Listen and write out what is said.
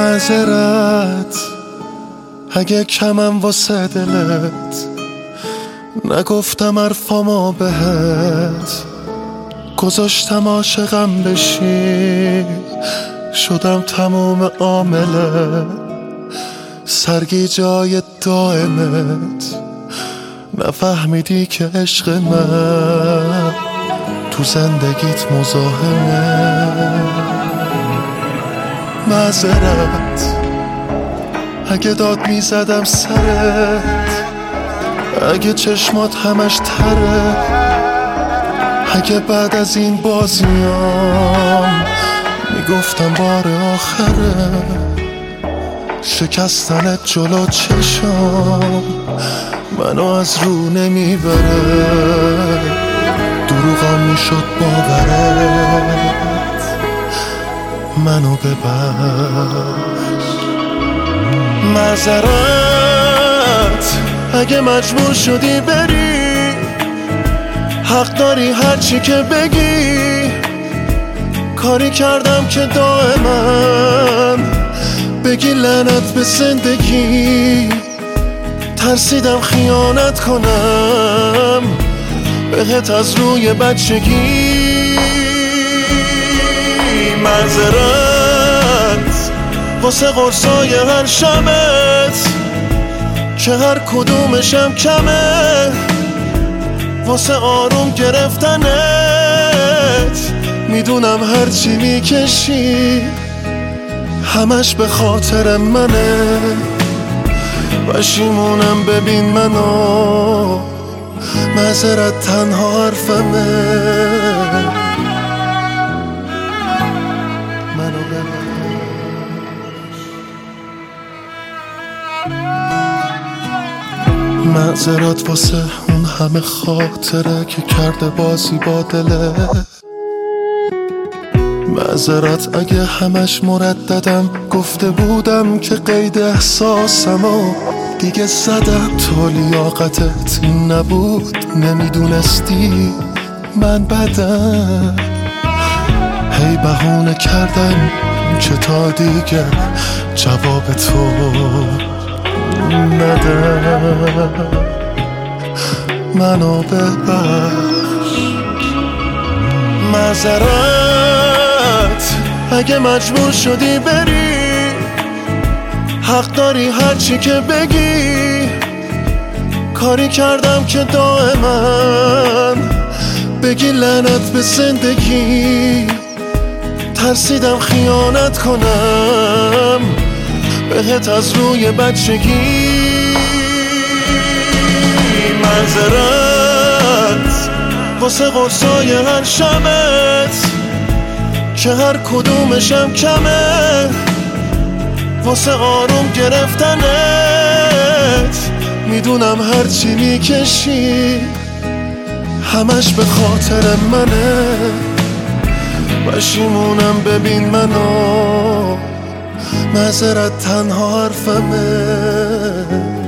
معذرت اگه کمم واسه دلت، نگفتم حرفامو بهت، گذاشتم عاشقم بشی، شدم تموم عامله، سرگیجه‌های دائمت، نفهمیدی که عشق من تو زندگیت مزاحمه. معذرت اگه داد میزدم سرت، اگه چشمات همش تره، اگه بعد از این بازیام میگفتم بار آخره، شکستنت جلو چشام منو از رو نمیبره، دروغم میشد باورت، منو ببخش. معذرت اگه مجبور شدی بری، حق داری هرچی که بگی، کاری کردم که دائما بگی لعنت به زندگی، ترسیدم خیانت کنم بهت از روی بچگی. معذرت واسه قرصای هر شبت که هر کدومشم کمه، واسه آروم گرفتنت میدونم هرچی میکشی همش به خاطر منه، پشیمونم ببین منو، معذرت تنها حرفمه، منو ببخش. معذرت واسه اون همه خاطره که کرده بازی با دله، معذرت اگه همش مرددم گفته بودم که قید احساسمو دیگه زدم، تو لیاقتت این نبود، نمیدونستی من بدم، هی بهونه کردم که تا دیگه جواب تو ندم، منو ببخش. معذرت اگه مجبور شدی بری، حق داری هرچی که بگی، کاری کردم که دائما بگی لعنت به زندگی، ترسیدم خیانت کنم بهت از روی بچگی. معذرت واسه قرصای هر شبت که هر کدومشم کمه، واسه آروم گرفتنت میدونم هرچی میکشی همش به خاطر منه، پشیمونم ببین منو، معذرت تنها حرفمه.